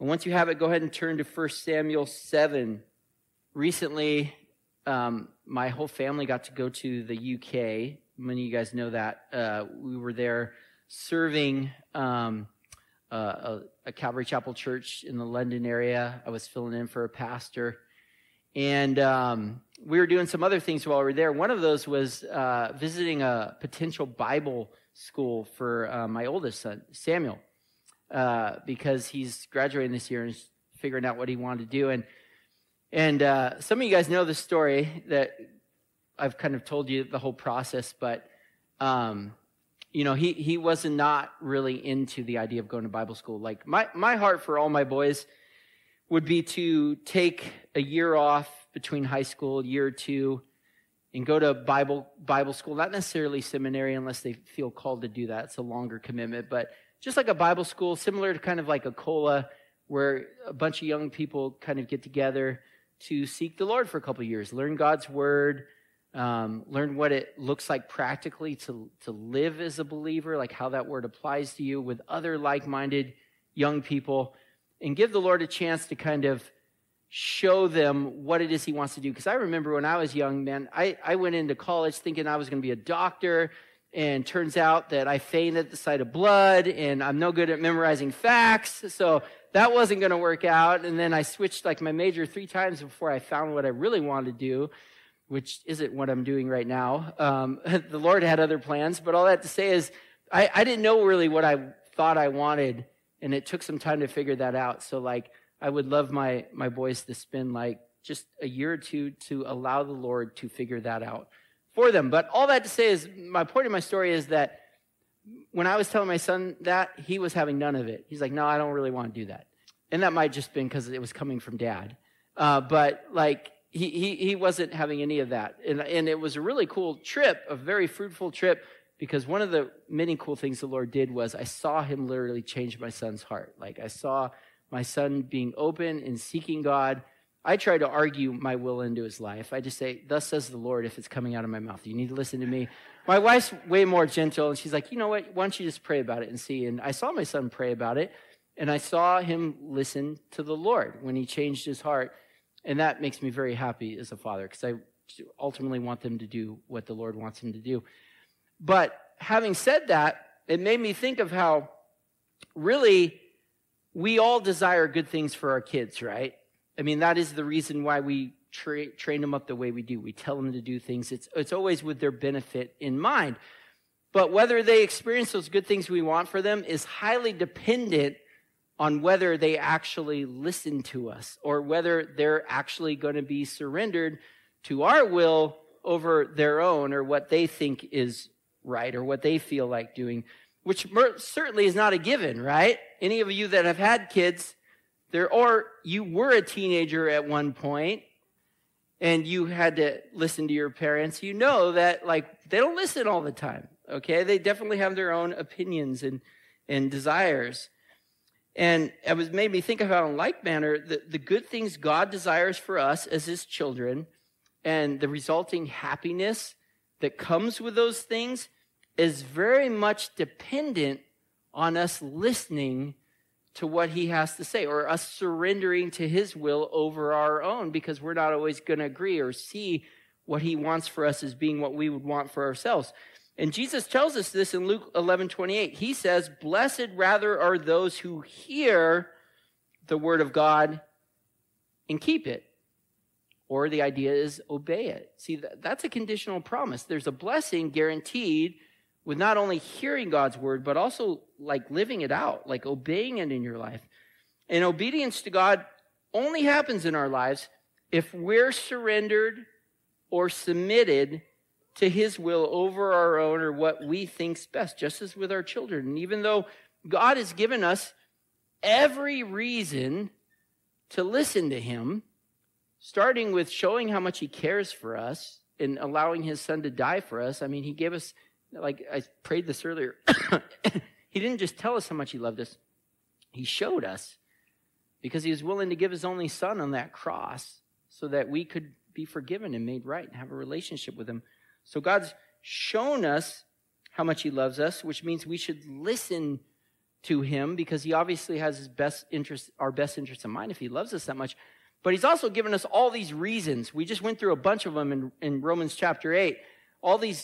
And once you have it, go ahead and turn to 1 Samuel 7. Recently, my whole family got to go to the UK. Many of you guys know that. We were there serving a Calvary Chapel church in the London area. I was filling in for a pastor. And we were doing some other things while we were there. One of those was visiting a potential Bible school for my oldest son, Samuel, because he's graduating this year and is figuring out what he wanted to do. And some of you guys know the story that I've kind of told you the whole process, but he was not really into the idea of going to Bible school. Like my heart for all my boys would be to take a year off between high school, year or two, and go to Bible school, not necessarily seminary unless they feel called to do that. It's a longer commitment, but just like a Bible school, similar to kind of like a COLA, where a bunch of young people kind of get together to seek the Lord for a couple of years, learn God's word, learn what it looks like practically to live as a believer, like how that word applies to you with other like-minded young people, and give the Lord a chance to kind of show them what it is he wants to do. Because I remember when I was young, man, I went into college thinking I was going to be a doctor, and turns out that I fainted at the sight of blood, and I'm no good at memorizing facts, so that wasn't going to work out. And then I switched like my major 3 times before I found what I really wanted to do, which isn't what I'm doing right now. The Lord had other plans, but all that to say is I didn't know really what I thought I wanted, and it took some time to figure that out. So like I would love my boys to spend like just a year or two to allow the Lord to figure that out for them. But all that to say is, my point of my story is that when I was telling my son that, he was having none of it. He's like, no, I don't really want to do that. And that might just been because it was coming from dad. But like he wasn't having any of that. And it was a really cool trip, a very fruitful trip, because one of the many cool things the Lord did was I saw him literally change my son's heart. Like I saw my son being open and seeking God. I try to argue my will into his life. I just say, thus says the Lord, if it's coming out of my mouth. You need to listen to me. My wife's way more gentle, and she's like, you know what? Why don't you just pray about it and see? And I saw my son pray about it, and I saw him listen to the Lord when he changed his heart. And that makes me very happy as a father, because I ultimately want them to do what the Lord wants them to do. But having said that, it made me think of how really we all desire good things for our kids, right? I mean, that is the reason why we train them up the way we do. We tell them to do things. It's always with their benefit in mind. But whether they experience those good things we want for them is highly dependent on whether they actually listen to us, or whether they're actually going to be surrendered to our will over their own, or what they think is right, or what they feel like doing, which certainly is not a given, right? Any of you that have had kids, or you were a teenager at one point and you had to listen to your parents, you know that like they don't listen all the time, okay? They definitely have their own opinions and desires. And it made me think of how in like manner, the good things God desires for us as his children and the resulting happiness that comes with those things is very much dependent on us listening to what he has to say, or us surrendering to his will over our own, because we're not always going to agree or see what he wants for us as being what we would want for ourselves. And Jesus tells us this in Luke 11:28. He says, blessed rather are those who hear the word of God and keep it. Or the idea is obey it. See, that's a conditional promise. There's a blessing guaranteed with not only hearing God's word, but also like living it out, like obeying it in your life. And obedience to God only happens in our lives if we're surrendered or submitted to his will over our own, or what we think's best, just as with our children. And even though God has given us every reason to listen to him, starting with showing how much he cares for us and allowing his son to die for us. I mean, he gave us, like I prayed this earlier, he didn't just tell us how much he loved us. He showed us, because he was willing to give his only son on that cross so that we could be forgiven and made right and have a relationship with him. So God's shown us how much he loves us, which means we should listen to him because he obviously has our best interest in mind if he loves us that much. But he's also given us all these reasons. We just went through a bunch of them in Romans chapter 8. All these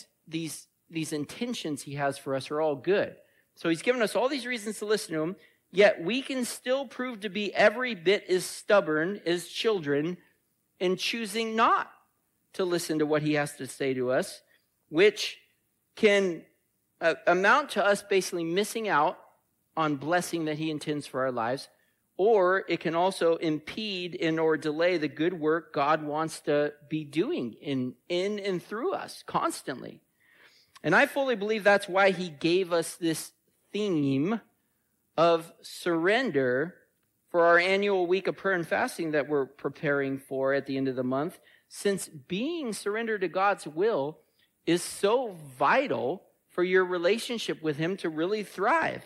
intentions he has for us are all good. So he's given us all these reasons to listen to him, yet we can still prove to be every bit as stubborn as children in choosing not to listen to what he has to say to us, which can amount to us basically missing out on blessing that he intends for our lives, or it can also impede or delay the good work God wants to be doing in and through us constantly. And I fully believe that's why he gave us this theme of surrender for our annual week of prayer and fasting that we're preparing for at the end of the month, since being surrendered to God's will is so vital for your relationship with him to really thrive.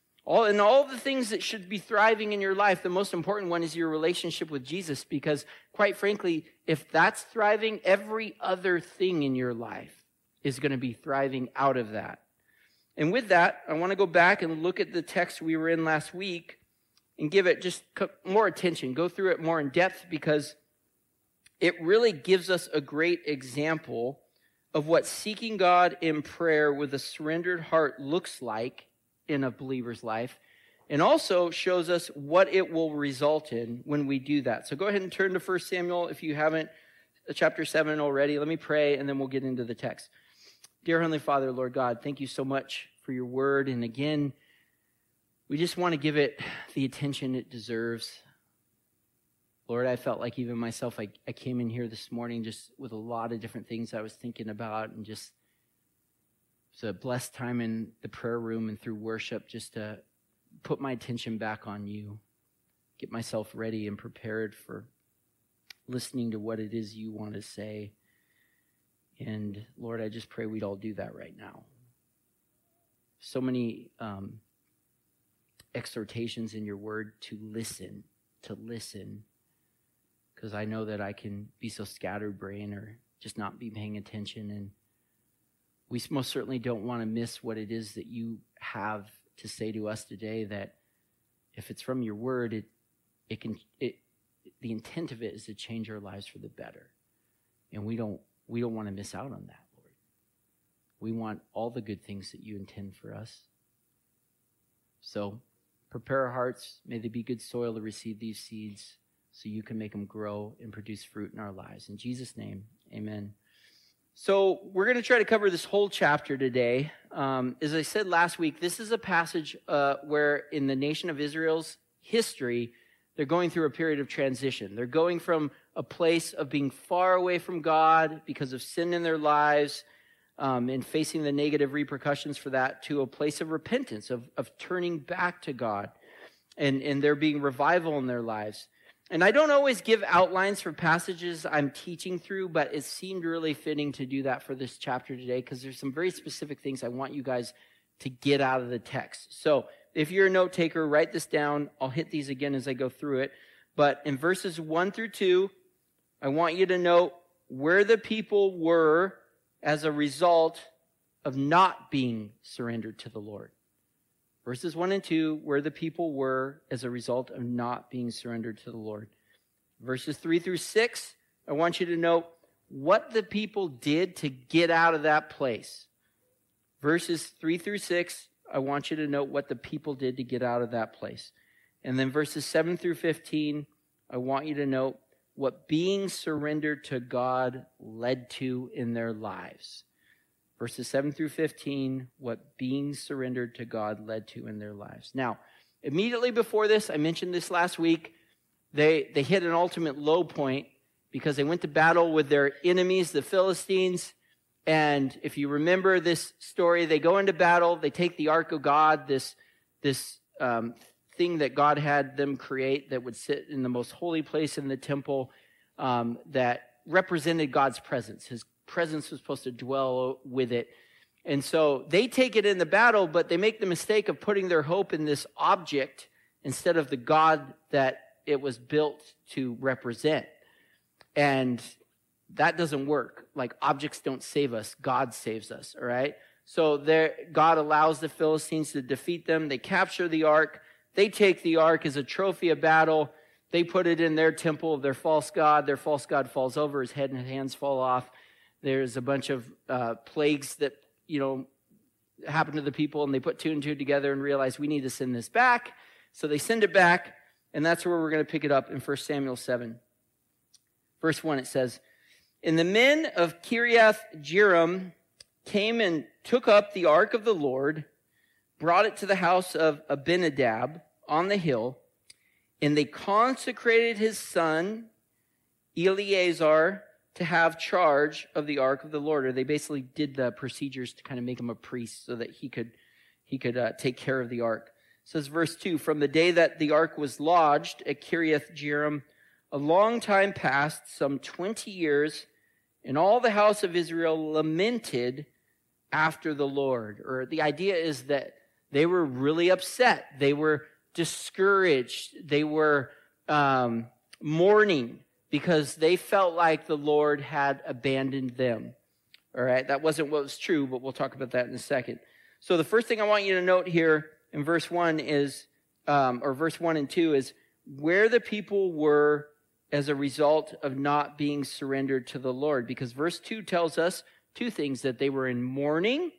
All the things that should be thriving in your life, the most important one is your relationship with Jesus, because quite frankly, if that's thriving, every other thing in your life is going to be thriving out of that. And with that, I want to go back and look at the text we were in last week and give it just more attention, go through it more in depth, because it really gives us a great example of what seeking God in prayer with a surrendered heart looks like in a believer's life, and also shows us what it will result in when we do that. So go ahead and turn to 1 Samuel if you haven't, chapter 7 already. Let me pray, and then we'll get into the text. Dear Heavenly Father, Lord God, thank you so much for your word. And again, we just want to give it the attention it deserves. Lord, I felt like even myself, I came in here this morning just with a lot of different things I was thinking about, and just it's a blessed time in the prayer room and through worship just to put my attention back on you, get myself ready and prepared for listening to what it is you want to say. And Lord, I just pray we'd all do that right now. So many exhortations in your word to listen, because I know that I can be so scatterbrained or just not be paying attention, and we most certainly don't want to miss what it is that you have to say to us today, that if it's from your word, the intent of it is to change our lives for the better. And we don't want to miss out on that, Lord. We want all the good things that you intend for us. So prepare our hearts. May they be good soil to receive these seeds so you can make them grow and produce fruit in our lives. In Jesus' name, amen. So we're going to try to cover this whole chapter today. As I said last week, this is a passage where in the nation of Israel's history, they're going through a period of transition. They're going from a place of being far away from God because of sin in their lives and facing the negative repercussions for that, to a place of repentance, of turning back to God, and there being revival in their lives. And I don't always give outlines for passages I'm teaching through, but it seemed really fitting to do that for this chapter today, because there's some very specific things I want you guys to get out of the text. So if you're a note taker, write this down. I'll hit these again as I go through it. But in verses 1 through 2, I want you to note where the people were as a result of not being surrendered to the Lord. Verses 1 and 2, where the people were as a result of not being surrendered to the Lord. Verses 3 through 6, I want you to note what the people did to get out of that place. Verses 3 through 6, I want you to note what the people did to get out of that place. And then verses 7 through 15, I want you to note what being surrendered to God led to in their lives. Verses 7 through 15, what being surrendered to God led to in their lives. Now, immediately before this, I mentioned this last week, they hit an ultimate low point because they went to battle with their enemies, the Philistines. And if you remember this story, they go into battle, they take the Ark of God, this thing that God had them create that would sit in the most holy place in the temple, that represented God's presence. His presence was supposed to dwell with it. And so they take it in the battle, but they make the mistake of putting their hope in this object instead of the God that it was built to represent. And that doesn't work. Like, objects don't save us. God saves us, all right? So God allows the Philistines to defeat them. They capture the ark. They take the ark as a trophy of battle. They put it in their temple of their false god. Their false god falls over. His head and hands fall off. There's a bunch of plagues that, happen to the people, and they put two and two together and realize we need to send this back. So they send it back, and that's where we're going to pick it up in 1 Samuel 7. Verse 1, it says, "And the men of Kiriath-Jearim came and took up the ark of the Lord, brought it to the house of Abinadab on the hill, and they consecrated his son Eleazar to have charge of the ark of the Lord." Or they basically did the procedures to kind of make him a priest so that he could take care of the ark. It says verse 2, "From the day that the ark was lodged at Kiriath-Jearim, a long time passed, some 20 years, and all the house of Israel lamented after the Lord." Or the idea is that they were really upset. They were discouraged. They were mourning because they felt like the Lord had abandoned them. All right, that wasn't what was true, but we'll talk about that in a second. So the first thing I want you to note here in verse 1 is, or verse 1 and 2 is where the people were as a result of not being surrendered to the Lord. Because verse 2 tells us two things, that they were in mourning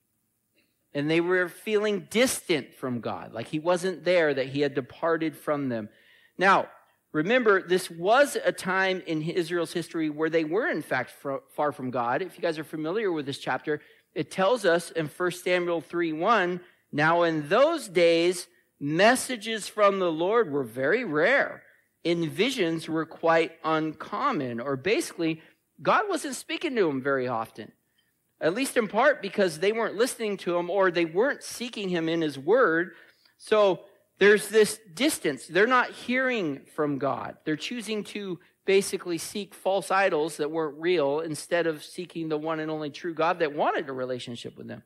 and they were feeling distant from God, like he wasn't there, that he had departed from them. Now, remember, this was a time in Israel's history where they were, in fact, far from God. If you guys are familiar with this chapter, it tells us in 1 Samuel 3:1, "Now in those days, messages from the Lord were very rare, and visions were quite uncommon." Or basically, God wasn't speaking to them very often, at least in part because they weren't listening to him or they weren't seeking him in his word. So there's this distance. They're not hearing from God. They're choosing to basically seek false idols that weren't real instead of seeking the one and only true God that wanted a relationship with them.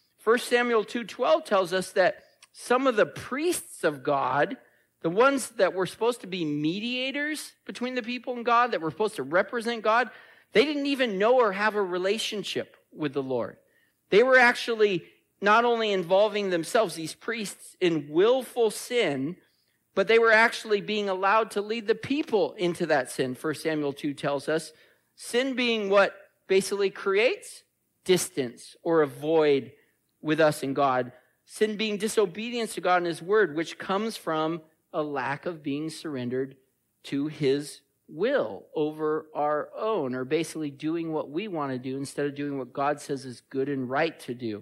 1 Samuel 2:12 tells us that some of the priests of God, the ones that were supposed to be mediators between the people and God, that were supposed to represent God, they didn't even know or have a relationship with the Lord. They were actually not only involving themselves, these priests, in willful sin, but they were actually being allowed to lead the people into that sin. 1 Samuel 2 tells us, sin being what basically creates distance or a void with us and God. Sin being disobedience to God and his word, which comes from a lack of being surrendered to his will over our own, or basically doing what we want to do instead of doing what God says is good and right to do.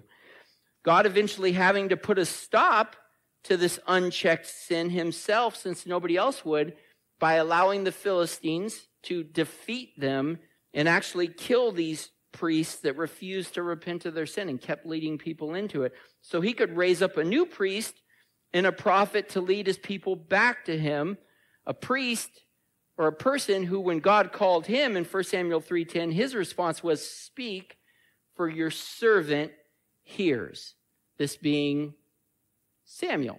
God eventually having to put a stop to this unchecked sin himself, since nobody else would, by allowing the Philistines to defeat them and actually kill these priests that refused to repent of their sin and kept leading people into it. So he could raise up a new priest and a prophet to lead his people back to him, a priest or a person who, when God called him in 1 Samuel 3:10, his response was, "Speak, for your servant hears." This being Samuel.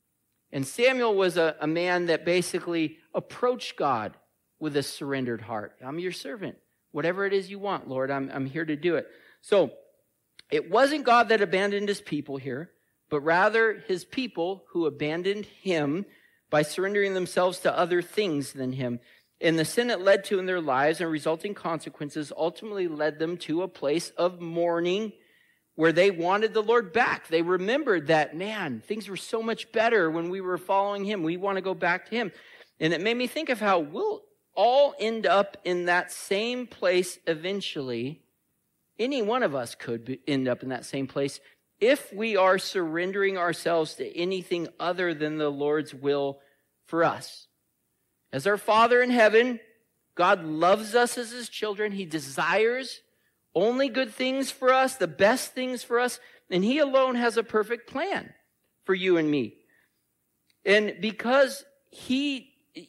And Samuel was a man that basically approached God with a surrendered heart. "I'm your servant. Whatever it is you want, Lord, I'm here to do it." So it wasn't God that abandoned his people here, but rather his people who abandoned him by surrendering themselves to other things than him. And the sin it led to in their lives and resulting consequences ultimately led them to a place of mourning where they wanted the Lord back. They remembered that, man, things were so much better when we were following him. We want to go back to him. And it made me think of how we'll all end up in that same place eventually. Any one of us could end up in that same place if we are surrendering ourselves to anything other than the Lord's will for us. As our Father in heaven, God loves us as his children. He desires only good things for us, the best things for us, and he alone has a perfect plan for you and me. And because he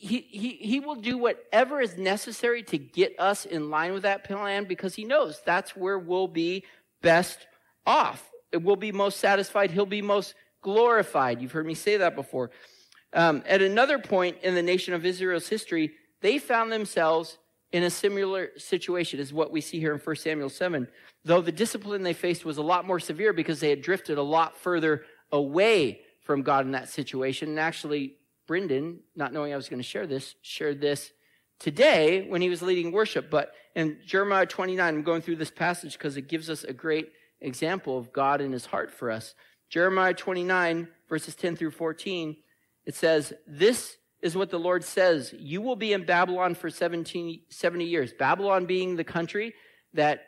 will do whatever is necessary to get us in line with that plan, because he knows that's where we'll be best off. We'll be most satisfied. He'll be most glorified. You've heard me say that before. At another point in the nation of Israel's history, they found themselves in a similar situation as what we see here in 1 Samuel 7, though the discipline they faced was a lot more severe because they had drifted a lot further away from God in that situation. And actually, Brendan, not knowing I was going to share this, shared this today when he was leading worship. But in Jeremiah 29, I'm going through this passage because it gives us a great example of God and his heart for us. Jeremiah 29, verses 10 through 14, it says, "This is what the Lord says. You will be in Babylon for 70 years. Babylon being the country that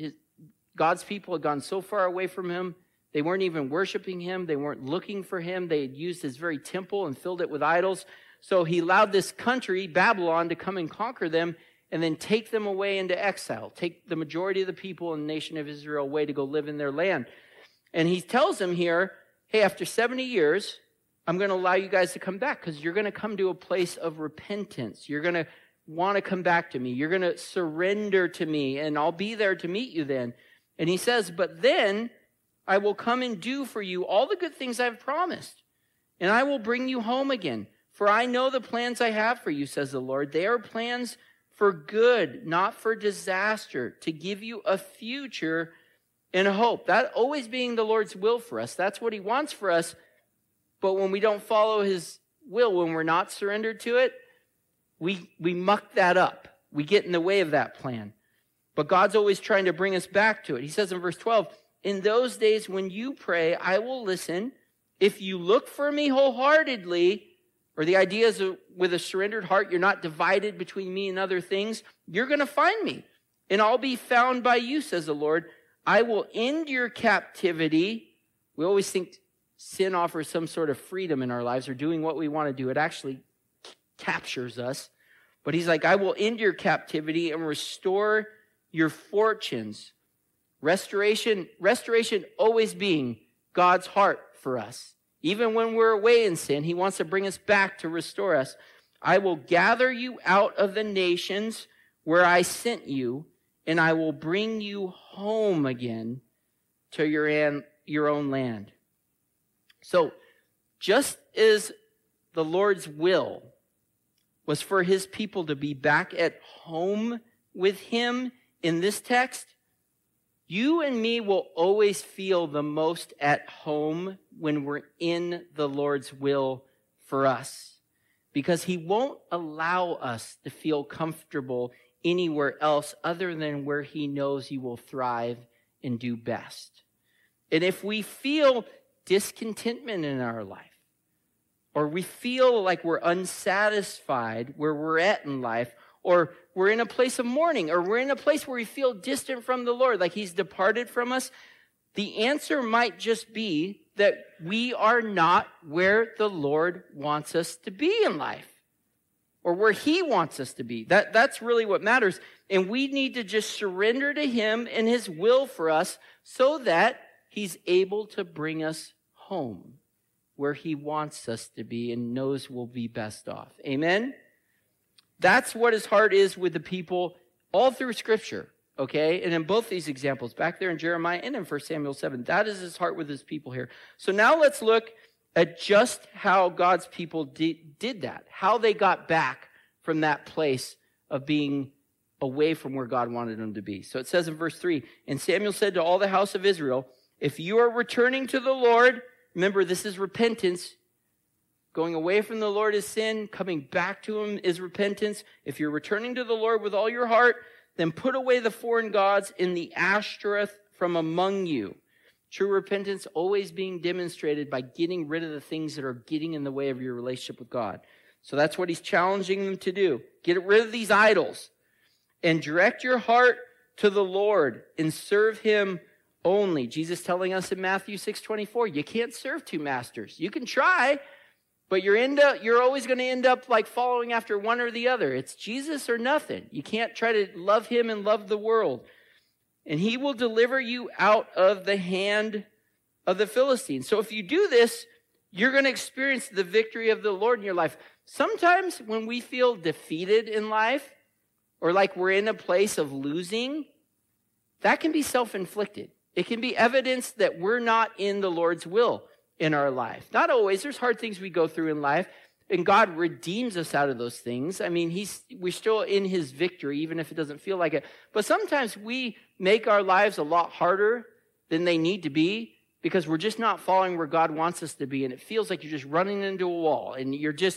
God's people had gone so far away from him. They weren't even worshiping him. They weren't looking for him. They had used his very temple and filled it with idols. So he allowed this country, Babylon, to come and conquer them and then take them away into exile. Take the majority of the people in the nation of Israel away to go live in their land. And he tells them here, hey, after 70 years, I'm going to allow you guys to come back because you're going to come to a place of repentance. You're going to want to come back to me. You're going to surrender to me, and I'll be there to meet you then. And he says, but then I will come and do for you all the good things I've promised, and I will bring you home again. For I know the plans I have for you, says the Lord. They are plans for good, not for disaster, to give you a future and a hope. That always being the Lord's will for us. That's what he wants for us. But when we don't follow his will, when we're not surrendered to it, we muck that up. We get in the way of that plan. But God's always trying to bring us back to it. He says in verse 12, in those days when you pray, I will listen. If you look for me wholeheartedly, or the idea is with a surrendered heart, you're not divided between me and other things, you're going to find me. And I'll be found by you, says the Lord. I will end your captivity. We always think sin offers some sort of freedom in our lives or doing what we want to do. It actually captures us. But he's like, I will end your captivity and restore your fortunes. Restoration always being God's heart for us. Even when we're away in sin, he wants to bring us back to restore us. I will gather you out of the nations where I sent you, and I will bring you home again to your own land. So, just as the Lord's will was for his people to be back at home with him in this text, you and me will always feel the most at home when we're in the Lord's will for us, because he won't allow us to feel comfortable anywhere else other than where he knows you will thrive and do best. And if we feel discontentment in our life, or we feel like we're unsatisfied where we're at in life, or we're in a place of mourning, or we're in a place where we feel distant from the Lord, like he's departed from us, the answer might just be that we are not where the Lord wants us to be in life, or where he wants us to be. That's really what matters. And we need to just surrender to him and his will for us so that he's able to bring us home where he wants us to be and knows we'll be best off. Amen? That's what his heart is with the people all through Scripture, okay? And in both these examples, back there in Jeremiah and in 1 Samuel 7, that is his heart with his people here. So now let's look at just how God's people did that, how they got back from that place of being away from where God wanted them to be. So it says in verse 3, and Samuel said to all the house of Israel, if you are returning to the Lord, remember this is repentance. Going away from the Lord is sin. Coming back to him is repentance. If you're returning to the Lord with all your heart, then put away the foreign gods and the Ashtoreth from among you. True repentance always being demonstrated by getting rid of the things that are getting in the way of your relationship with God. So that's what he's challenging them to do. Get rid of these idols and direct your heart to the Lord and serve him only. Jesus telling us in Matthew 6:24, you can't serve two masters. You can try, but you're always going to end up like following after one or the other. It's Jesus or nothing. You can't try to love him and love the world. And he will deliver you out of the hand of the Philistines. So if you do this, you're going to experience the victory of the Lord in your life. Sometimes when we feel defeated in life, or like we're in a place of losing, that can be self-inflicted. It can be evidence that we're not in the Lord's will in our life. Not always. There's hard things we go through in life. and God redeems us out of those things. I mean, we're still in his victory, even if it doesn't feel like it. But sometimes we make our lives a lot harder than they need to be because we're just not following where God wants us to be. And it feels like you're just running into a wall, and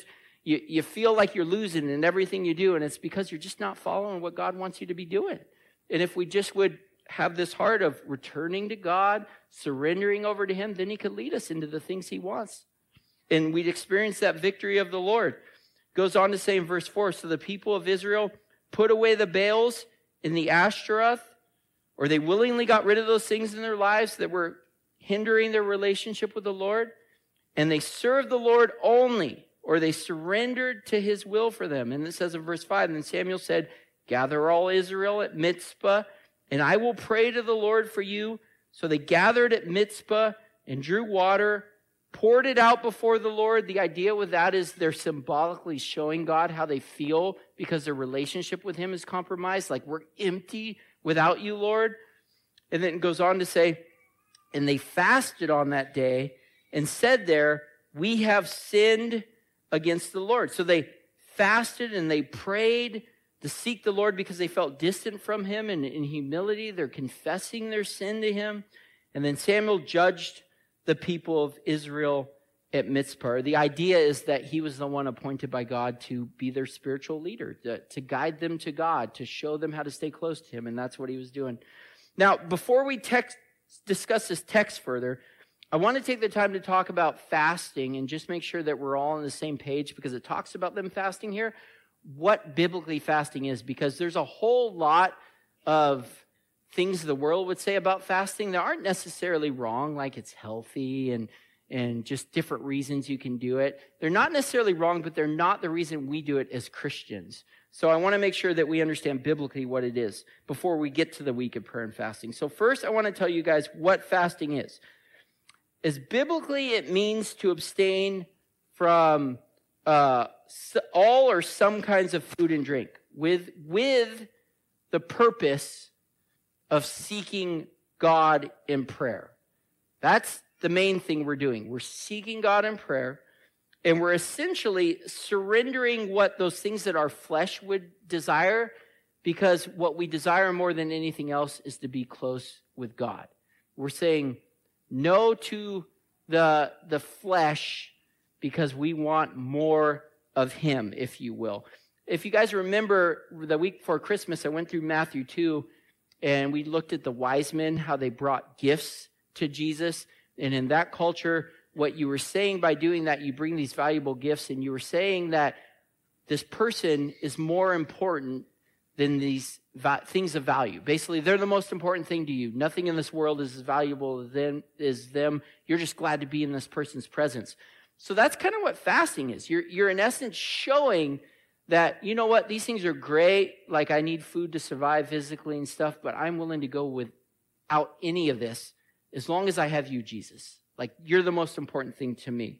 you feel like you're losing in everything you do. And it's because you're just not following what God wants you to be doing. And if we just would have this heart of returning to God, surrendering over to him, then he could lead us into the things he wants. And we'd experience that victory of the Lord. Goes on to say in verse 4, so the people of Israel put away the Baals and the Ashtaroth, or they willingly got rid of those things in their lives that were hindering their relationship with the Lord, and they served the Lord only, or they surrendered to his will for them. And it says in verse 5, and then Samuel said, gather all Israel at Mizpah, and I will pray to the Lord for you. So they gathered at Mizpah and drew water, poured it out before the Lord. The idea with that is they're symbolically showing God how they feel because their relationship with him is compromised. Like, we're empty without you, Lord. And then it goes on to say, and they fasted on that day and said there, we have sinned against the Lord. So they fasted and they prayed to seek the Lord because they felt distant from him, and in humility they're confessing their sin to him. And then Samuel judged the people of Israel at Mizpah. The idea is that he was the one appointed by God to be their spiritual leader, to guide them to God, to show them how to stay close to him, and that's what he was doing. Now, before we discuss this text further, I want to take the time to talk about fasting and just make sure that we're all on the same page, because it talks about them fasting here, what biblically fasting is, because there's a whole lot of things the world would say about fasting that aren't necessarily wrong, like it's healthy and just different reasons you can do it. They're not necessarily wrong, but they're not the reason we do it as Christians. So I want to make sure that we understand biblically what it is before we get to the week of prayer and fasting. So first, I want to tell you guys what fasting is. As biblically, it means to abstain from all or some kinds of food and drink with the purpose of seeking God in prayer. That's the main thing we're doing. We're seeking God in prayer, and we're essentially surrendering what those things that our flesh would desire, because what we desire more than anything else is to be close with God. We're saying no to the flesh because we want more of him, if you will. If you guys remember, the week before Christmas, I went through Matthew 2, and we looked at the wise men, how they brought gifts to Jesus. And in that culture, what you were saying by doing that, you bring these valuable gifts, and you were saying that this person is more important than these things of value. Basically, they're the most important thing to you. Nothing in this world is as valuable as them. You're just glad to be in this person's presence. So that's kind of what fasting is. You're in essence showing that, you know what, these things are great. Like, I need food to survive physically and stuff, but I'm willing to go without any of this as long as I have you, Jesus. Like, you're the most important thing to me.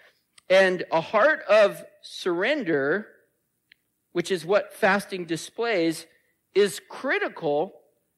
And a heart of surrender, which is what fasting displays, is critical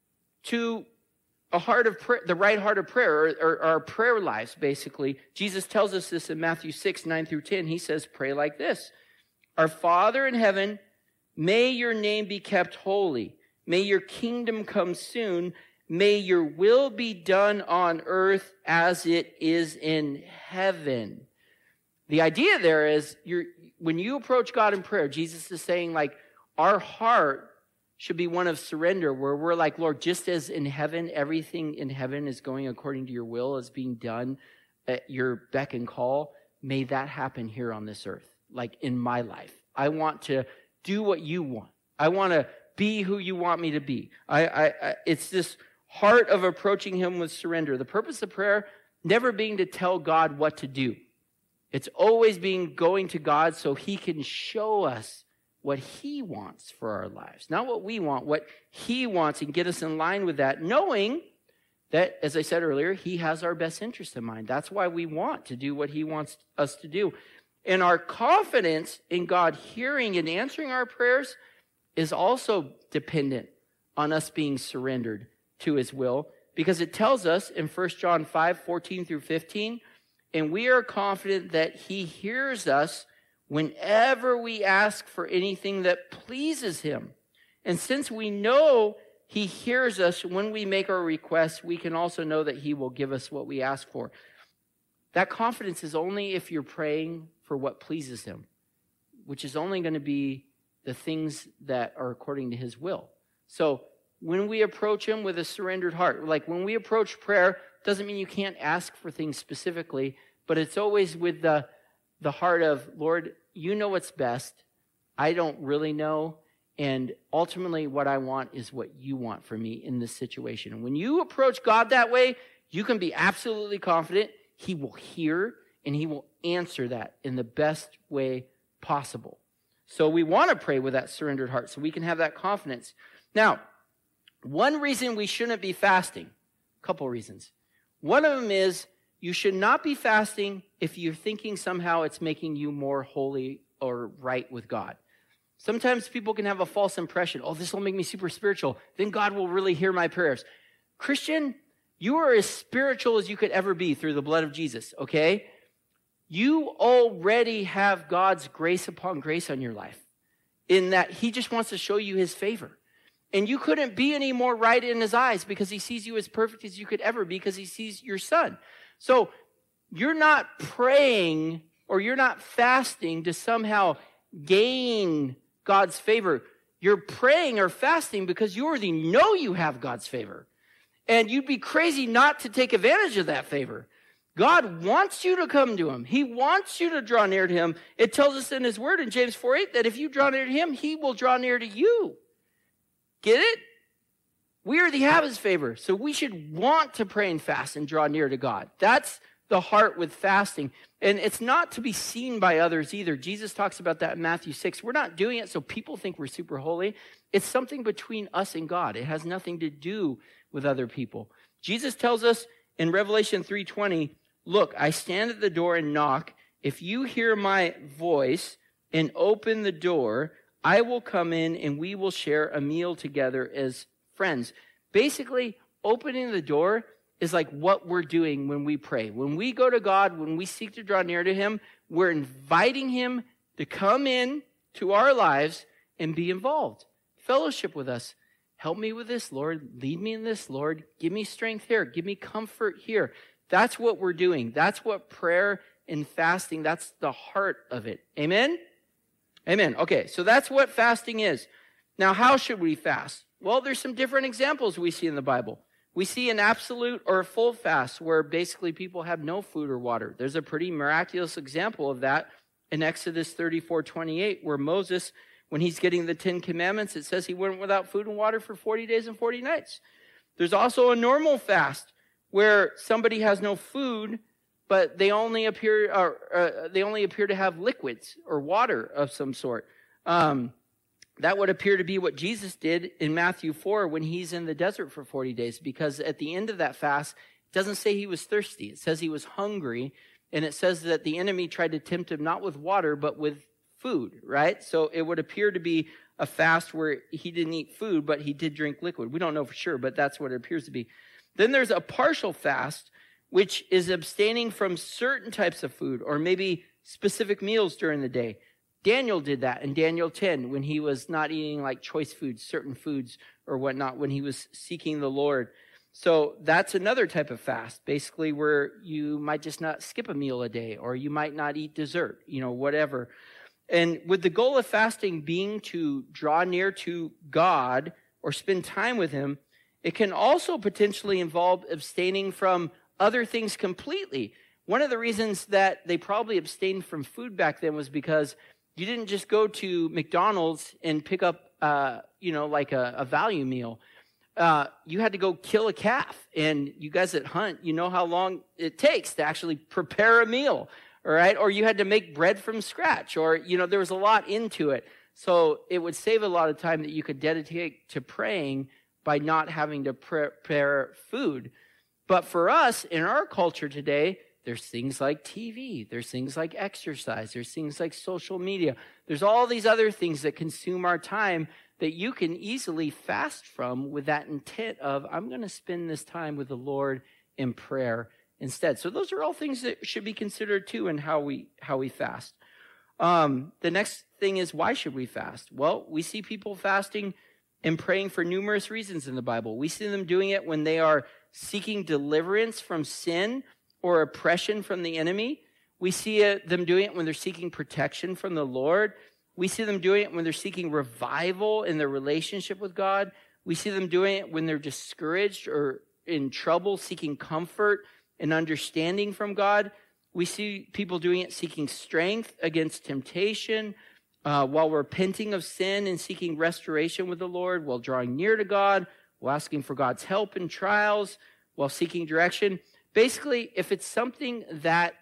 to a heart of prayer, the right heart of prayer, or our prayer lives, basically. Jesus tells us this in Matthew 6, 9 through 10. He says, pray like this. Our Father in heaven, may your name be kept holy. May your kingdom come soon. May your will be done on earth as it is in heaven. The idea there is, when you approach God in prayer, Jesus is saying, like, our heart should be one of surrender, where we're like, Lord, just as in heaven, everything in heaven is going according to your will, is being done at your beck and call, may that happen here on this earth, like in my life. I want to do what you want. I want to be who you want me to be. It's this heart of approaching him with surrender. The purpose of prayer never being to tell God what to do. It's always going to God so he can show us what he wants for our lives. Not what we want, what he wants, and get us in line with that, knowing that, as I said earlier, he has our best interest in mind. That's why we want to do what he wants us to do. And our confidence in God hearing and answering our prayers is also dependent on us being surrendered to his will, because it tells us in 1 John 5, 14 through 15, and we are confident that he hears us whenever we ask for anything that pleases him. And since we know he hears us when we make our requests, we can also know that he will give us what we ask for. That confidence is only if you're praying for what pleases him, which is only going to be the things that are according to his will. So when we approach him with a surrendered heart, like when we approach prayer, doesn't mean you can't ask for things specifically, but it's always with the heart of, Lord, you know what's best. I don't really know. And ultimately what I want is what you want for me in this situation. And when you approach God that way, you can be absolutely confident he will hear and he will answer that in the best way possible. So we want to pray with that surrendered heart so we can have that confidence. Now, one reason we shouldn't be fasting, a couple reasons. One of them is you should not be fasting if you're thinking somehow it's making you more holy or right with God. Sometimes people can have a false impression. Oh, this will make me super spiritual. Then God will really hear my prayers. Christian, you are as spiritual as you could ever be through the blood of Jesus, okay? You already have God's grace upon grace on your life in that he just wants to show you his favor. And you couldn't be any more right in his eyes because he sees you as perfect as you could ever be because he sees your son. So you're not praying or you're not fasting to somehow gain God's favor. You're praying or fasting because you already know you have God's favor. And you'd be crazy not to take advantage of that favor. God wants you to come to him. He wants you to draw near to him. It tells us in his word in James 4:8 that if you draw near to him, he will draw near to you. Get it? We already have his favor. So we should want to pray and fast and draw near to God. That's the heart with fasting. And it's not to be seen by others either. Jesus talks about that in Matthew 6. We're not doing it so people think we're super holy. It's something between us and God. It has nothing to do with other people. Jesus tells us in Revelation 3:20, look, I stand at the door and knock. If you hear my voice and open the door, I will come in and we will share a meal together as friends. Basically, opening the door is like what we're doing when we pray. When we go to God, when we seek to draw near to him, we're inviting him to come in to our lives and be involved. Fellowship with us. Help me with this, Lord. Lead me in this, Lord. Give me strength here. Give me comfort here. That's what we're doing. That's what prayer and fasting, that's the heart of it. Amen? Amen. Okay, so that's what fasting is. Now, how should we fast? Well, there's some different examples we see in the Bible. We see an absolute or a full fast where basically people have no food or water. There's a pretty miraculous example of that in Exodus 34:28, where Moses, when he's getting the 10 Commandments, it says he went without food and water for 40 days and 40 nights. There's also a normal fast where somebody has no food, but they only appear to have liquids or water of some sort. That would appear to be what Jesus did in Matthew 4 when he's in the desert for 40 days, because at the end of that fast, it doesn't say he was thirsty. It says he was hungry, and it says that the enemy tried to tempt him not with water, but with food, right? So it would appear to be a fast where he didn't eat food, but he did drink liquid. We don't know for sure, but that's what it appears to be. Then there's a partial fast, which is abstaining from certain types of food or maybe specific meals during the day. Daniel did that in Daniel 10 when he was not eating like choice foods, certain foods or whatnot, when he was seeking the Lord. So that's another type of fast, basically where you might just not skip a meal a day or you might not eat dessert, whatever. And with the goal of fasting being to draw near to God or spend time with him, it can also potentially involve abstaining from other things completely. One of the reasons that they probably abstained from food back then was because you didn't just go to McDonald's and pick up, like a value meal. You had to go kill a calf. And you guys that hunt, you know how long it takes to actually prepare a meal, all right? Or you had to make bread from scratch, or, there was a lot into it. So it would save a lot of time that you could dedicate to praying by not having to prepare food. But for us, in our culture today, there's things like TV, there's things like exercise, there's things like social media. There's all these other things that consume our time that you can easily fast from with that intent of, I'm going to spend this time with the Lord in prayer instead. So those are all things that should be considered too in how we fast. The next thing is, why should we fast? Well, we see people fasting and praying for numerous reasons in the Bible. We see them doing it when they are seeking deliverance from sin or oppression from the enemy. We see them doing it when they're seeking protection from the Lord. We see them doing it when they're seeking revival in their relationship with God. We see them doing it when they're discouraged or in trouble, seeking comfort and understanding from God. We see people doing it seeking strength against temptation, while repenting of sin and seeking restoration with the Lord, while drawing near to God, while asking for God's help in trials, while seeking direction. Basically, if it's something that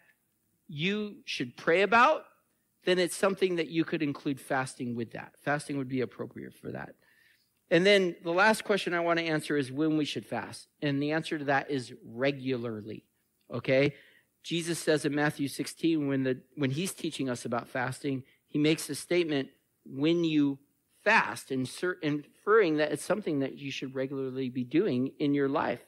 you should pray about, then it's something that you could include fasting with that. Fasting would be appropriate for that. And then the last question I want to answer is when we should fast. And the answer to that is regularly, okay? Jesus says in Matthew 16, when he's teaching us about fasting, he makes a statement, when you fast, inferring that it's something that you should regularly be doing in your life.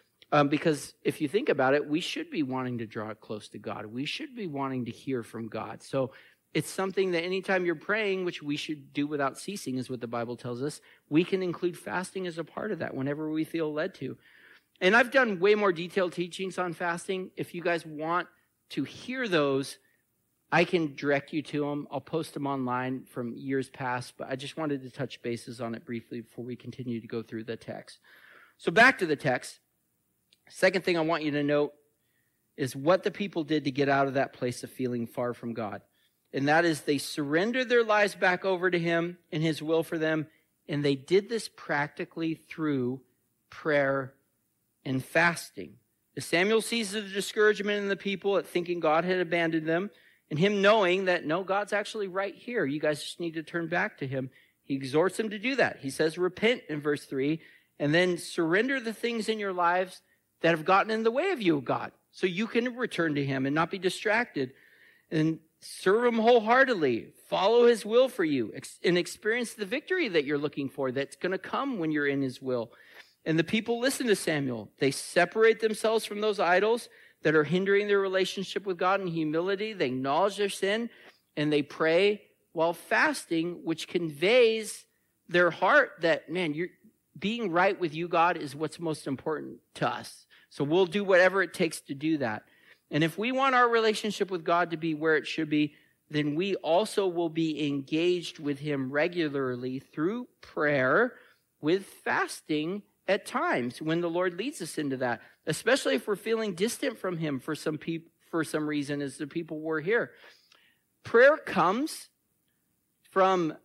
Because if you think about it, we should be wanting to draw close to God. We should be wanting to hear from God. So it's something that anytime you're praying, which we should do without ceasing, is what the Bible tells us, we can include fasting as a part of that whenever we feel led to. And I've done way more detailed teachings on fasting. If you guys want to hear those, I can direct you to them. I'll post them online from years past, but I just wanted to touch bases on it briefly before we continue to go through the text. So back to the text. Second thing I want you to note is what the people did to get out of that place of feeling far from God. And that is they surrendered their lives back over to him and his will for them. And they did this practically through prayer and fasting. As Samuel sees the discouragement in the people at thinking God had abandoned them, and him knowing that, no, God's actually right here. You guys just need to turn back to him. He exhorts them to do that. He says, repent in verse 3, and then surrender the things in your lives that have gotten in the way of you, God, so you can return to him and not be distracted. And serve him wholeheartedly. Follow his will for you and experience the victory that you're looking for that's going to come when you're in his will. And the people listen to Samuel. They separate themselves from those idols that are hindering their relationship with God in humility. They acknowledge their sin and they pray while fasting, which conveys their heart that, man, you're being right with you, God, is what's most important to us. So we'll do whatever it takes to do that. And if we want our relationship with God to be where it should be, then we also will be engaged with him regularly through prayer, with fasting at times when the Lord leads us into that, especially if we're feeling distant from him for some reason, as the people were here. Prayer comes from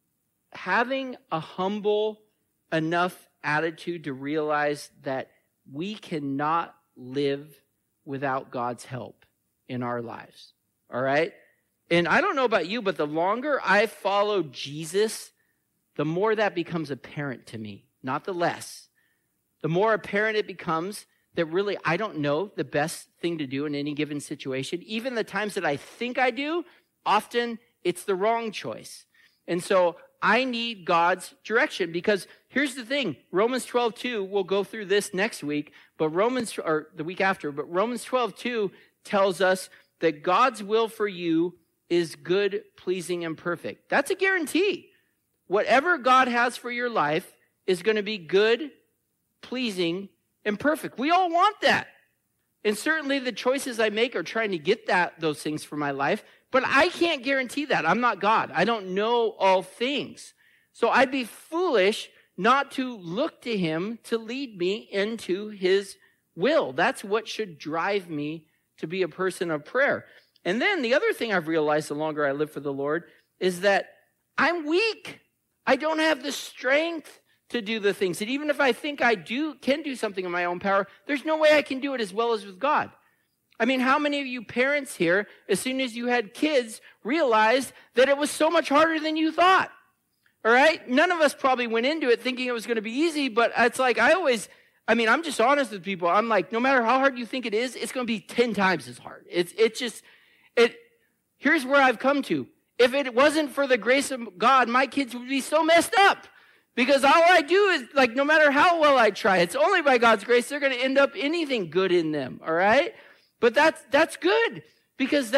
having a humble enough attitude to realize that we cannot live without God's help in our lives. All right? And I don't know about you, but the longer I follow Jesus, the more that becomes apparent to me, not the less. The more apparent it becomes that really I don't know the best thing to do in any given situation. Even the times that I think I do, often it's the wrong choice. And so I need God's direction, because here's the thing. Romans 12:2, we'll go through this next week, but the week after, but Romans 12:2 tells us that God's will for you is good, pleasing, and perfect. That's a guarantee. Whatever God has for your life is going to be good, pleasing, and perfect. We all want that. And certainly the choices I make are trying to get those things for my life, but I can't guarantee that. I'm not God. I don't know all things. So I'd be foolish not to look to him to lead me into his will. That's what should drive me to be a person of prayer. And then the other thing I've realized the longer I live for the Lord is that I'm weak. I don't have the strength to do the things. And even if I think I can do something in my own power, there's no way I can do it as well as with God. I mean, how many of you parents here, as soon as you had kids, realized that it was so much harder than you thought? All right? None of us probably went into it thinking it was going to be easy, but it's like I'm just honest with people. I'm like, no matter how hard you think it is, it's going to be 10 times as hard. Here's where I've come to. If it wasn't for the grace of God, my kids would be so messed up. Because all I do is, no matter how well I try, it's only by God's grace they're going to end up anything good in them, all right? But that's good, because that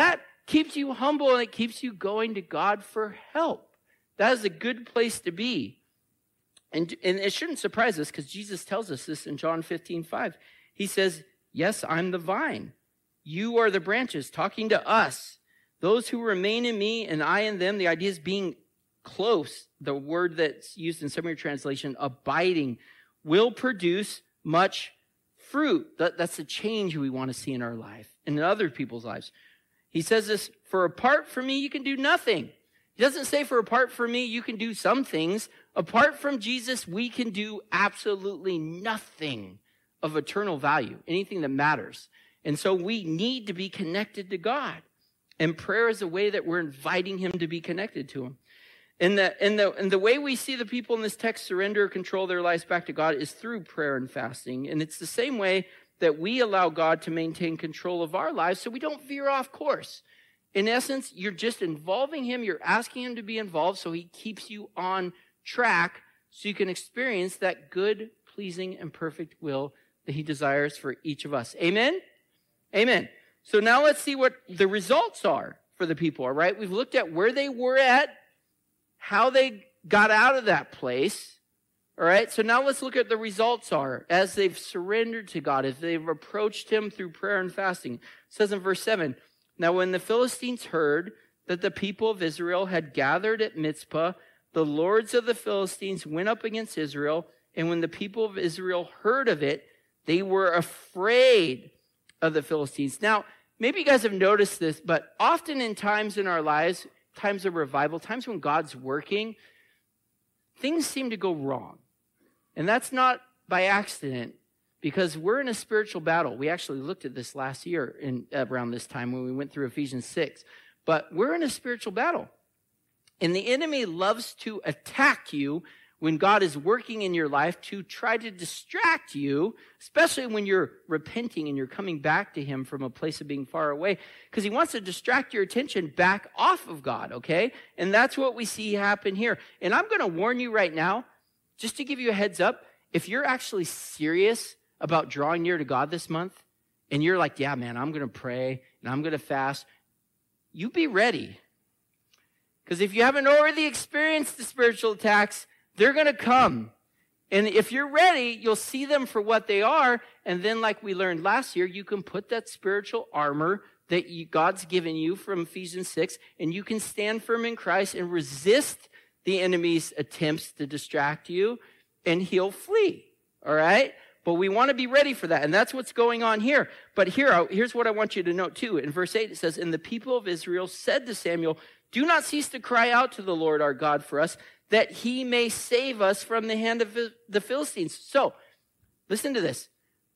keeps you humble and it keeps you going to God for help. That is a good place to be. And it shouldn't surprise us because Jesus tells us this in John 15:5. He says, yes, I'm the vine. You are the branches, talking to us. Those who remain in me and I in them, the idea is being close. The word that's used in some of your translation, abiding, will produce much fruit. That's the change we want to see in our life and in other people's lives. He says this, for apart from me, you can do nothing. He doesn't say for apart from me, you can do some things. Apart from Jesus, we can do absolutely nothing of eternal value, anything that matters. And so we need to be connected to God. And prayer is a way that we're inviting him to be connected to him. And the way we see the people in this text surrender or control their lives back to God is through prayer and fasting. And it's the same way that we allow God to maintain control of our lives so we don't veer off course. In essence, you're just involving him. You're asking him to be involved so he keeps you on track so you can experience that good, pleasing, and perfect will that he desires for each of us. Amen? Amen. So now let's see what the results are for the people, all right? We've looked at where they were at, how they got out of that place, all right? So now let's look at the results are as they've surrendered to God, as they've approached him through prayer and fasting. It says in verse 7, now when the Philistines heard that the people of Israel had gathered at Mizpah, the lords of the Philistines went up against Israel, and when the people of Israel heard of it, they were afraid of the Philistines. Now, maybe you guys have noticed this, but often in times in our lives, times of revival, times when God's working, things seem to go wrong. And that's not by accident, because we're in a spiritual battle. We actually looked at this last year around this time when we went through Ephesians 6. But we're in a spiritual battle. And the enemy loves to attack you when God is working in your life to try to distract you, especially when you're repenting and you're coming back to him from a place of being far away, because he wants to distract your attention back off of God, okay? And that's what we see happen here. And I'm going to warn you right now, just to give you a heads up, if you're actually serious about drawing near to God this month, and you're like, yeah, man, I'm going to pray and I'm going to fast, you be ready. Because if you haven't already experienced the spiritual attacks, they're going to come. And if you're ready, you'll see them for what they are. And then like we learned last year, you can put that spiritual armor that God's given you from Ephesians 6, and you can stand firm in Christ and resist the enemy's attempts to distract you, and he'll flee. All right? But we want to be ready for that. And that's what's going on here. But here's what I want you to note too. In verse 8, it says, and the people of Israel said to Samuel, do not cease to cry out to the Lord our God for us, that he may save us from the hand of the Philistines. So, listen to this.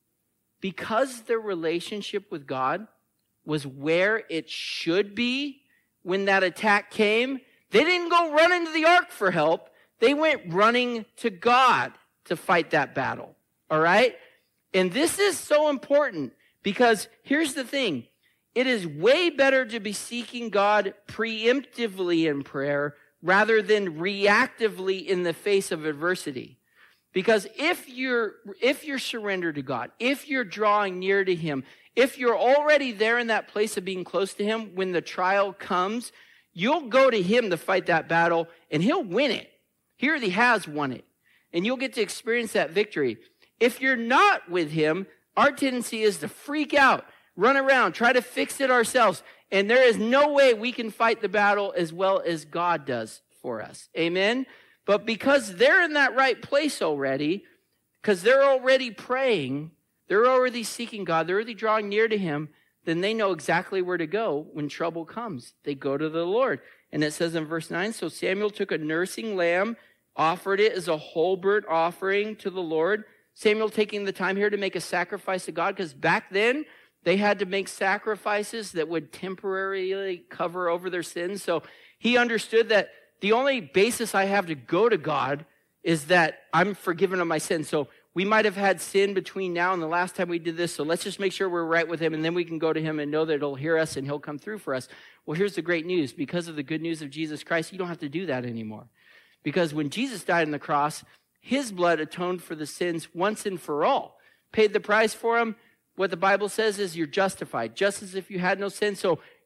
Because their relationship with God was where it should be when that attack came, they didn't go running to the ark for help. They went running to God to fight that battle. All right? And this is so important because here's the thing. It is way better to be seeking God preemptively in prayer rather than reactively in the face of adversity. Because if you're surrendered to God, if you're drawing near to him, if you're already there in that place of being close to him, when the trial comes, you'll go to him to fight that battle and he'll win it. He already has won it. And you'll get to experience that victory. If you're not with him, our tendency is to freak out, run around, try to fix it ourselves. And there is no way we can fight the battle as well as God does for us. Amen? But because they're in that right place already, because they're already praying, they're already seeking God, they're already drawing near to him, then they know exactly where to go when trouble comes. They go to the Lord. And it says in verse 9, so Samuel took a nursing lamb, offered it as a whole burnt offering to the Lord. Samuel taking the time here to make a sacrifice to God, because back then they had to make sacrifices that would temporarily cover over their sins. So he understood that the only basis I have to go to God is that I'm forgiven of my sins. So we might have had sin between now and the last time we did this. So let's just make sure we're right with him, and then we can go to him and know that he'll hear us and he'll come through for us. Well, here's the great news. Because of the good news of Jesus Christ, you don't have to do that anymore. Because when Jesus died on the cross, his blood atoned for the sins once and for all, paid the price for them. What the Bible says is you're justified, just as if you had no sin. So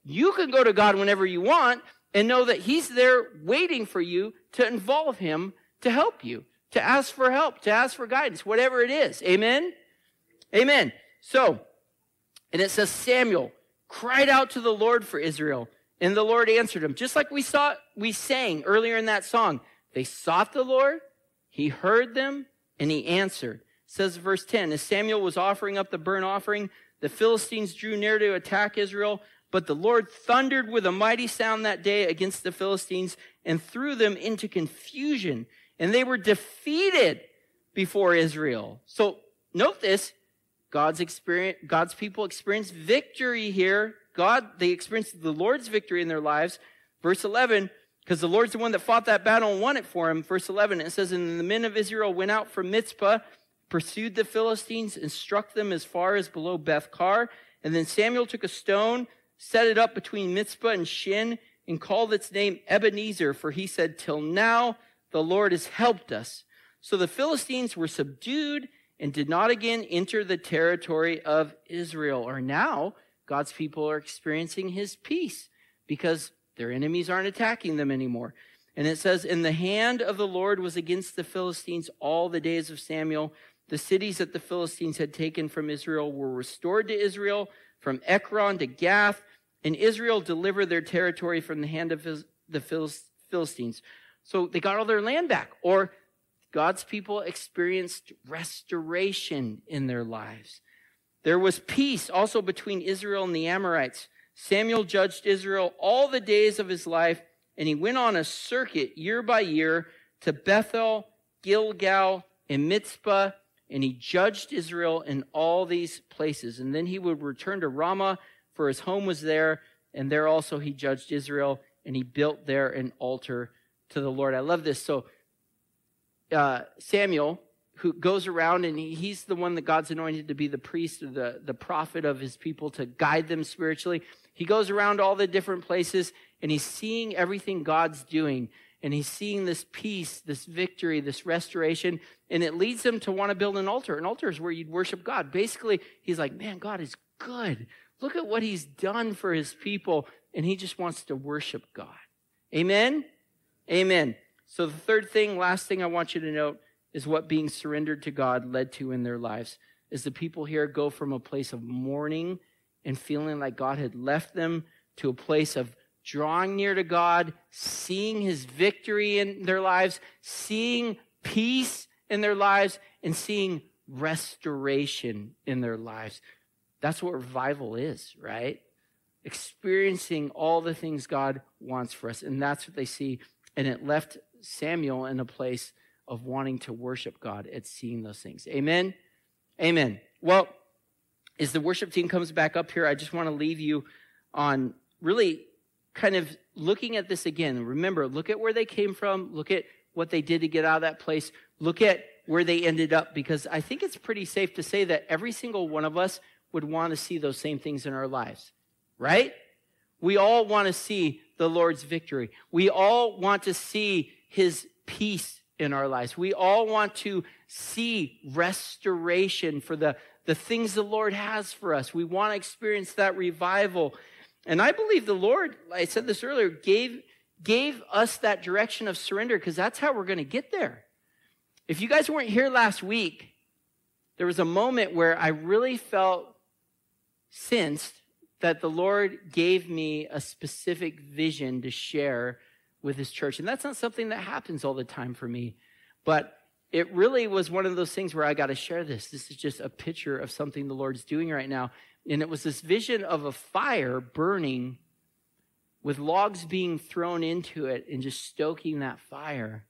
You can go to God whenever you want and know that he's there waiting for you to involve him to help you, to ask for help, to ask for guidance, whatever it is. Amen? Amen. So, and it says Samuel cried out to the Lord for Israel, and the Lord answered him. Just like we sang earlier in that song. They sought the Lord, he heard them, and he answered. It says verse 10, as Samuel was offering up the burnt offering, the Philistines drew near to attack Israel, but the Lord thundered with a mighty sound that day against the Philistines and threw them into confusion, and they were defeated before Israel. So note this, God's people experienced victory here. They experienced the Lord's victory in their lives. Verse 11, because the Lord's the one that fought that battle and won it for him. Verse 11, it says, and the men of Israel went out from Mizpah, pursued the Philistines, and struck them as far as below Beth-kar. And then Samuel took a stone, set it up between Mizpah and Shin, and called its name Ebenezer, for he said, till now the Lord has helped us. So the Philistines were subdued and did not again enter the territory of Israel. Or now, God's people are experiencing his peace because their enemies aren't attacking them anymore. And it says, and the hand of the Lord was against the Philistines all the days of Samuel. The cities that the Philistines had taken from Israel were restored to Israel, from Ekron to Gath, and Israel delivered their territory from the hand of the Philistines. So they got all their land back. Or God's people experienced restoration in their lives. There was peace also between Israel and the Amorites. Samuel judged Israel all the days of his life, and he went on a circuit year by year to Bethel, Gilgal, and Mizpah, and he judged Israel in all these places. And then he would return to Ramah, for his home was there, and there also he judged Israel, and he built there an altar to the Lord. I love this. So Samuel, who goes around, and he's the one that God's anointed to be the priest or the prophet of his people to guide them spiritually. He goes around all the different places, and he's seeing everything God's doing, and he's seeing this peace, this victory, this restoration, and it leads him to want to build an altar. An altar is where you'd worship God. Basically, he's like, man, God is good. Look at what he's done for his people, and he just wants to worship God. Amen? Amen. So the third thing, last thing I want you to note is what being surrendered to God led to in their lives. Is the people here go from a place of mourning and feeling like God had left them to a place of drawing near to God, seeing his victory in their lives, seeing peace in their lives, and seeing restoration in their lives. That's what revival is, right? Experiencing all the things God wants for us. And that's what they see. And it left Samuel in a place of wanting to worship God at seeing those things. Amen? Amen. Well, as the worship team comes back up here, I just want to leave you on really kind of looking at this again. Remember, look at where they came from. Look at what they did to get out of that place. Look at where they ended up, because I think it's pretty safe to say that every single one of us would want to see those same things in our lives, right? We all want to see the Lord's victory. We all want to see his peace in our lives. We all want to see restoration for the things the Lord has for us. We want to experience that revival. And I believe the Lord, I said this earlier, gave us that direction of surrender, because that's how we're going to get there. If you guys weren't here last week, there was a moment where I really sensed that the Lord gave me a specific vision to share with his church. And that's not something that happens all the time for me. But it really was one of those things where I got to share this. This is just a picture of something the Lord's doing right now. And it was this vision of a fire burning with logs being thrown into it and just stoking that fire.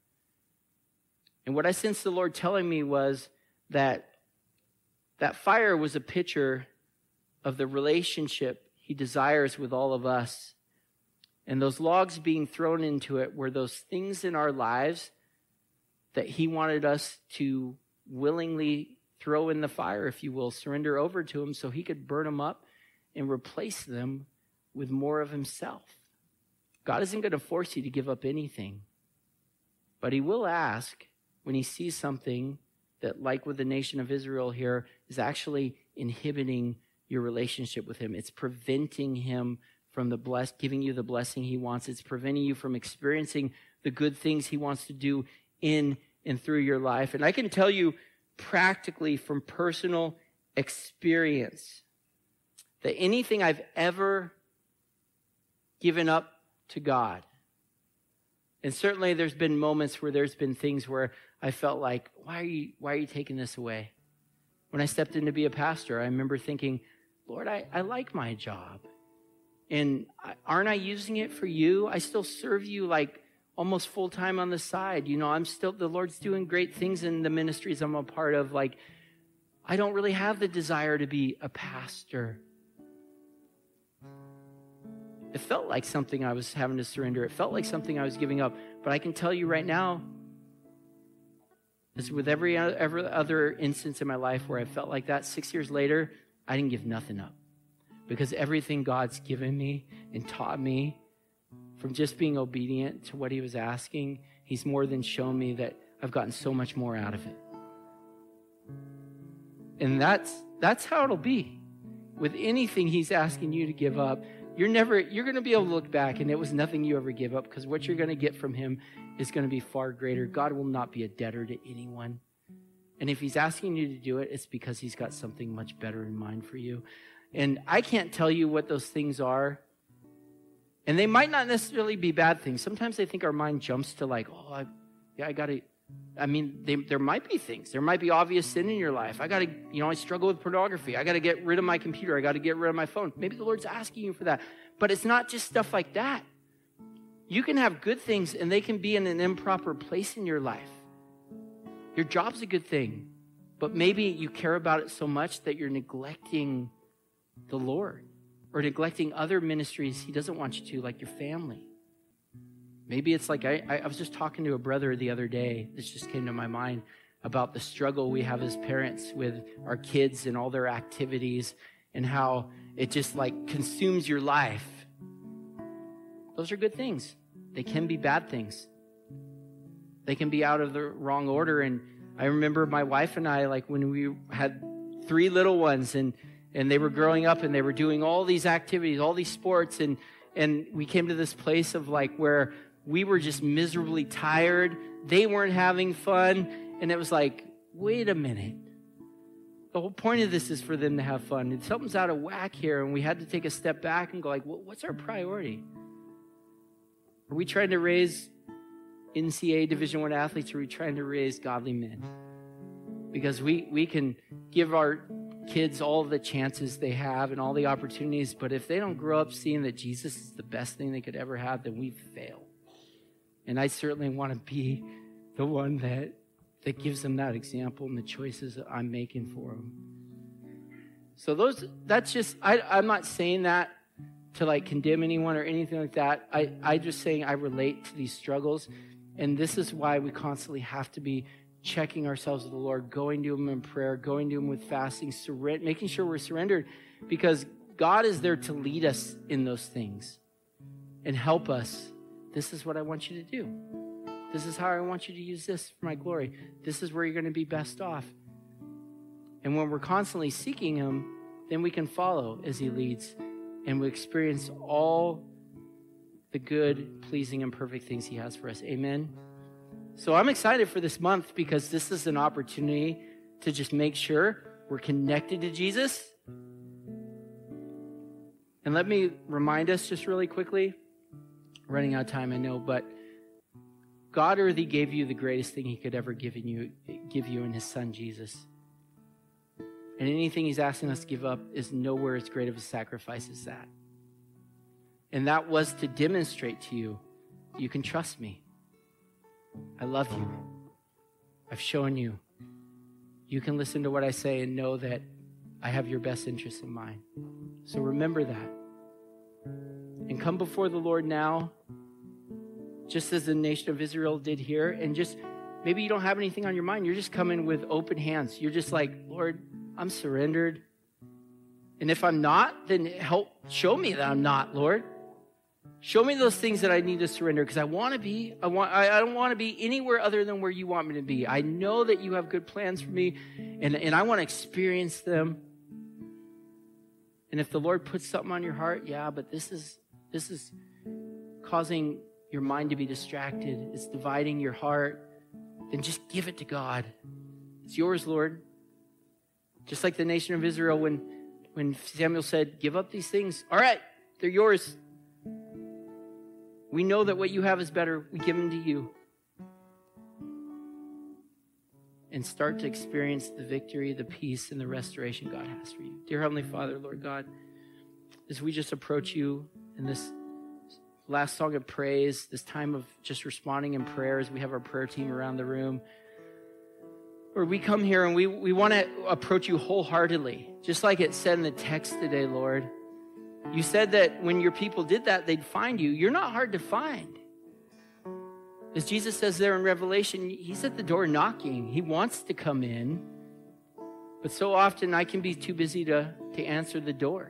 And what I sensed the Lord telling me was that that fire was a picture of the relationship he desires with all of us. And those logs being thrown into it were those things in our lives that he wanted us to willingly throw in the fire, if you will, surrender over to him so he could burn them up and replace them with more of himself. God isn't going to force you to give up anything, but he will ask when he sees something that, like with the nation of Israel here, is actually inhibiting your relationship with him. It's preventing him from giving you the blessing he wants. It's preventing you from experiencing the good things he wants to do in and through your life. And I can tell you practically from personal experience that anything I've ever given up to God, and certainly there's been moments where there's been things where I felt like, why are you taking this away? When I stepped in to be a pastor, I remember thinking, Lord, I like my job. And aren't I using it for you? I still serve you like almost full time on the side. You know, the Lord's doing great things in the ministries I'm a part of. Like, I don't really have the desire to be a pastor. It felt like something I was having to surrender. It felt like something I was giving up. But I can tell you right now, as with every other instance in my life where I felt like that, 6 years later, I didn't give nothing up. Because everything God's given me and taught me from just being obedient to what he was asking, he's more than shown me that I've gotten so much more out of it. And that's how it'll be. With anything he's asking you to give up, you're going to be able to look back and it was nothing you ever gave up, because what you're going to get from him is going to be far greater. God will not be a debtor to anyone. And if he's asking you to do it, it's because he's got something much better in mind for you. And I can't tell you what those things are. And they might not necessarily be bad things. Sometimes I think our mind jumps to like, there might be things. There might be obvious sin in your life. I struggle with pornography. I got to get rid of my computer. I got to get rid of my phone. Maybe the Lord's asking you for that. But it's not just stuff like that. You can have good things and they can be in an improper place in your life. Your job's a good thing, but maybe you care about it so much that you're neglecting the Lord or neglecting other ministries he doesn't want you to, like your family. Maybe it's like I was just talking to a brother the other day. This just came to my mind about the struggle we have as parents with our kids and all their activities and how it just like consumes your life. Those are good things. They can be bad things. They can be out of the wrong order. And I remember my wife and I, like when we had 3 little ones and they were growing up and they were doing all these activities, all these sports. And we came to this place of like where we were just miserably tired. They weren't having fun. And it was like, wait a minute. The whole point of this is for them to have fun. And something's out of whack here. And we had to take a step back and go like, what's our priority? Are we trying to raise NCAA Division I athletes, or are we trying to raise godly men? Because we can give our kids all the chances they have and all the opportunities, but if they don't grow up seeing that Jesus is the best thing they could ever have, then we've failed. And I certainly want to be the one that gives them that example and the choices that I'm making for them. So I'm not saying that to like condemn anyone or anything like that. I just saying I relate to these struggles. And this is why we constantly have to be checking ourselves with the Lord, going to him in prayer, going to him with fasting, making sure we're surrendered, because God is there to lead us in those things and help us. This is what I want you to do. This is how I want you to use this for my glory. This is where you're going to be best off. And when we're constantly seeking him, then we can follow as he leads, and we experience all the good, pleasing, and perfect things he has for us. Amen. So I'm excited for this month because this is an opportunity to just make sure we're connected to Jesus. And let me remind us just really quickly, running out of time, I know, but God already gave you the greatest thing he could ever give you in his son, Jesus. And anything he's asking us to give up is nowhere as great of a sacrifice as that. And that was to demonstrate to you, you can trust me. I love you. I've shown you. You can listen to what I say and know that I have your best interests in mind. So remember that. And come before the Lord now, just as the nation of Israel did here. And just, maybe you don't have anything on your mind. You're just coming with open hands. You're just like, Lord, I'm surrendered. And if I'm not, then show me that I'm not, Lord. Show me those things that I need to surrender, because I don't want to be anywhere other than where you want me to be. I know that you have good plans for me, and I want to experience them. And if the Lord puts something on your heart, yeah, but this is this is causing your mind to be distracted, it's dividing your heart, then just give it to God. It's yours, Lord. Just like the nation of Israel when Samuel said, give up these things. All right, they're yours. We know that what you have is better. We give them to you. And start to experience the victory, the peace, and the restoration God has for you. Dear Heavenly Father, Lord God, as we just approach you in this last song of praise, this time of just responding in prayer as we have our prayer team around the room, Lord, we come here and we want to approach you wholeheartedly, just like it said in the text today, Lord. You said that when your people did that, they'd find you. You're not hard to find. As Jesus says there in Revelation, he's at the door knocking. He wants to come in. But so often I can be too busy to answer the door.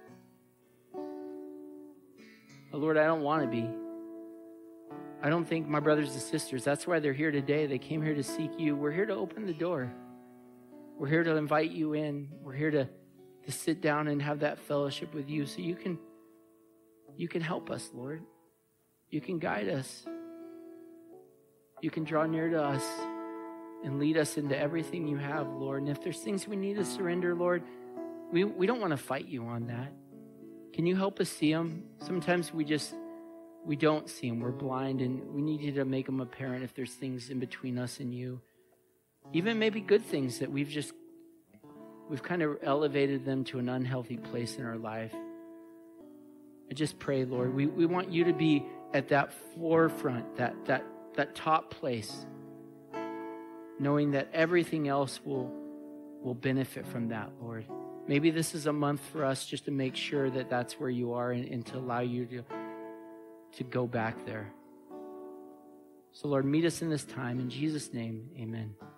But Lord, I don't want to be. I don't think my brothers and sisters, that's why they're here today. They came here to seek you. We're here to open the door. We're here to invite you in. We're here to sit down and have that fellowship with you so you can help us, Lord. You can guide us. You can draw near to us and lead us into everything you have, Lord. And if there's things we need to surrender, Lord, we don't want to fight you on that. Can you help us see them? Sometimes we don't see them. We're blind, and we need you to make them apparent if there's things in between us and you. Even maybe good things that we've kind of elevated them to an unhealthy place in our life. I just pray, Lord, we want you to be at that forefront, that top place, knowing that everything else will benefit from that, Lord. Maybe this is a month for us just to make sure that that's where you are and to allow you to go back there. So, Lord, meet us in this time. In Jesus' name, amen.